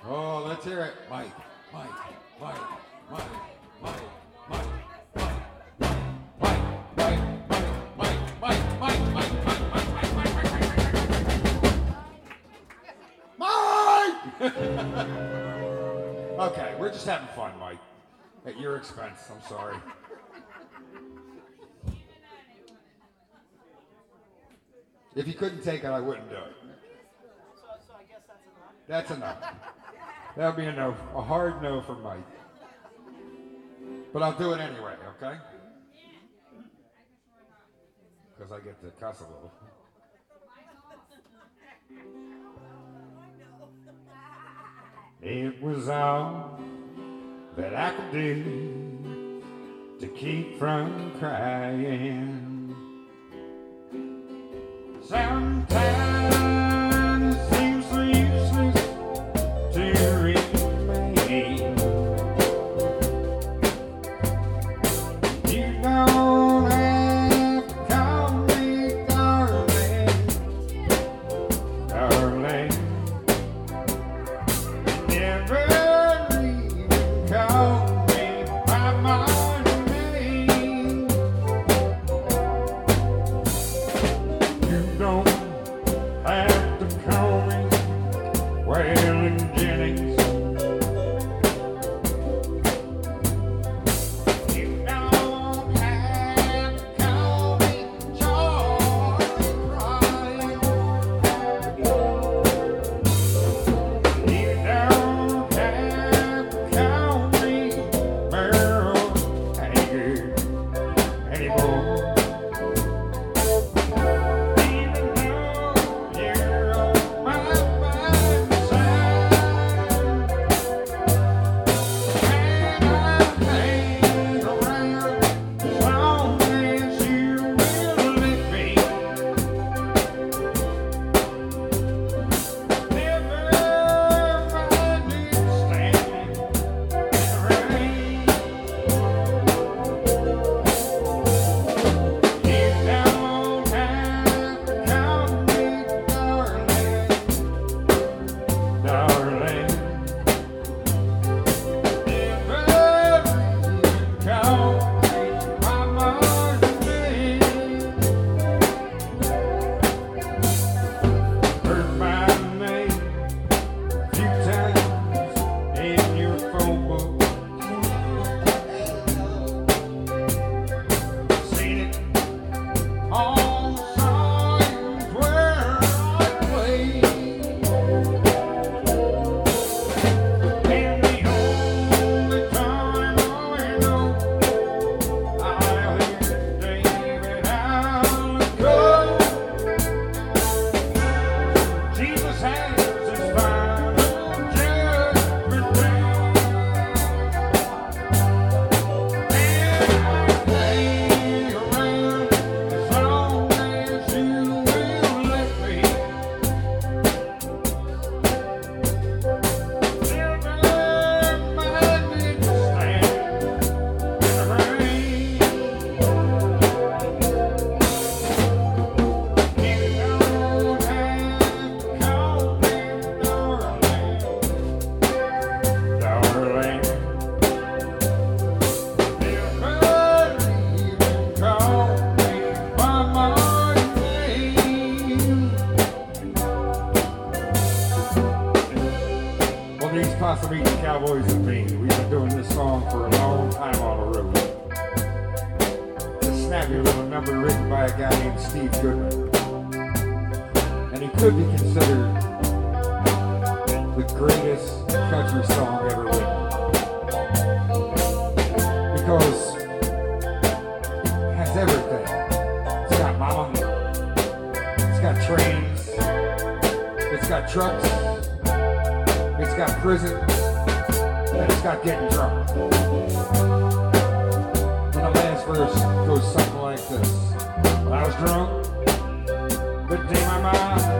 Oh, let's hear it. Mike, Mike, Mike, Mike, Mike, Mike, Mike, Mike, Mike, Mike, Mike, Mike, Mike, Mike, Mike, Mike. Okay, we're just having fun, Mike. At your expense, I'm sorry. If you couldn't take it, I wouldn't do it. So I guess that's enough. That's enough. That would be a no, a hard no for Mike. But I'll do it anyway, okay? Because I get to cuss a little. It was all that I could do to keep from crying. Sometimes it seems so useless to remain. You don't have to call me darling, darling. You never even call me by my name. You don't have to call me Waylon Jennings. You don't have to call me Charlie Ryan. You don't have to call me Merle Haggard anymore. Even though you're on my bad side, and I'll hang around as long as you will let me. Never minded standing in the rain. You don't have to call me darling, darling. Never even call me by my name. Heard my name a few times in your phone book. Seen it on signs where I play. And the only time I know I'll hear David Allen go. Jesus has his final judgment day. And I'll hang around as long as you will let me. Never minded standing in the rain. You don't have to call me darling, darling. Never even call me by my name. Well, these Paso Beach Cowboys and me, we've been doing this song for a long time on the road. It's a snappy little number written by a guy named Steve Goodman. And he could be considered the greatest country song ever written. Because it has everything. It's got mama, it's got trains, it's got trucks, it's got prison, and it's got getting drunk. And the last verse goes something like this. When I was drunk, couldn't take my mind